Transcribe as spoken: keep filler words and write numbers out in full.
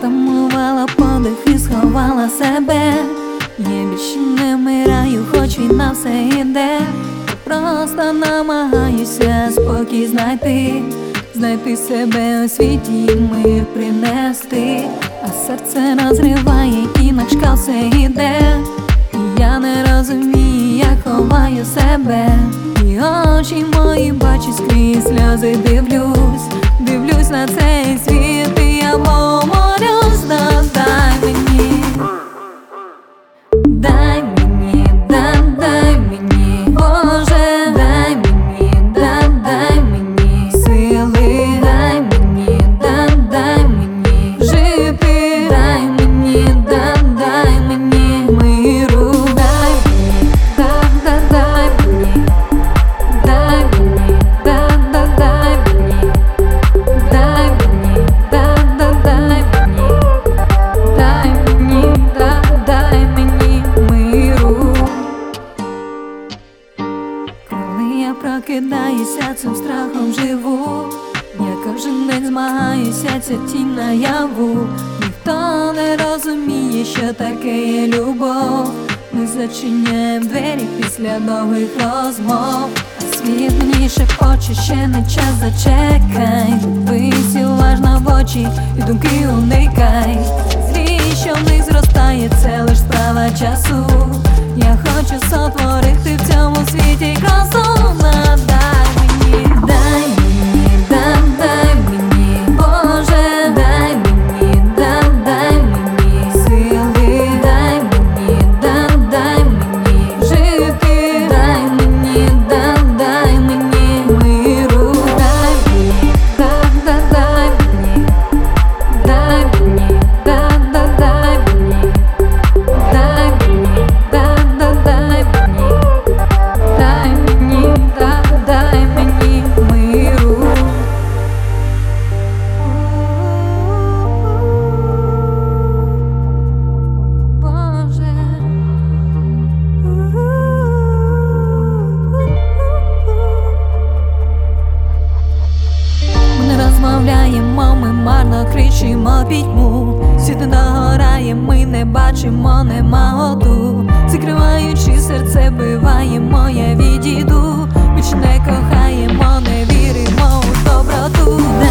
Затамувала подих і сховала себе. Я більше не вмираю, хоч війна все йде. Просто намагаюся спокій знайти, знайти себе у світі і мир принести. А серце розриває, інакше все йде. І я не розумію, я ховаю себе. І очі мої бачать скрізь сльози. Дивлюсь, дивлюсь на цей світ, і я помолюсь, да, дай мені, дай мені, да, дай мені, Боже, дай мені, да, дай мені сили, дай мені, да, дай мені жити, дай мені, да, дай мені миру, дай мені, да, да, дай мені, дай мені, да, да, дай мені, дай мені, да, да, дай мені, дай мені, да, дай мені миру. Коли я прокидаюся, цим страхом живу. Я кожен день змагаюся, ця тінь наяву. Ніхто не розуміє, що таке є любов. Ми зачиняємо двері після довгих розмов. А світ мені шепоче, ще не час, зачекай. Дивись уважно в очі і думки уникай. Злість, що в них зростає, це лиш справа часу. Я хочу сотворити в цьому світі красу. Надай мені, дай мені, да, дай мені, Боже, дай мені, да, дай мені сили, дай мені, да, дай мені жити, дай мені, да, дай мені миру, дай мені, да, да, дай мені, дай мені, да, да, дай мені, дай мені, да, да, дай мені, дай мені, да, дай мені миру. Боже, ми не розмовляємо, ми марно кричимо пітьму. Світ не догорає, ми не бачимо, нема оду. Закриваючи серце, биваємо, я відійду. Більше не кохаємо, не віримо у доброту.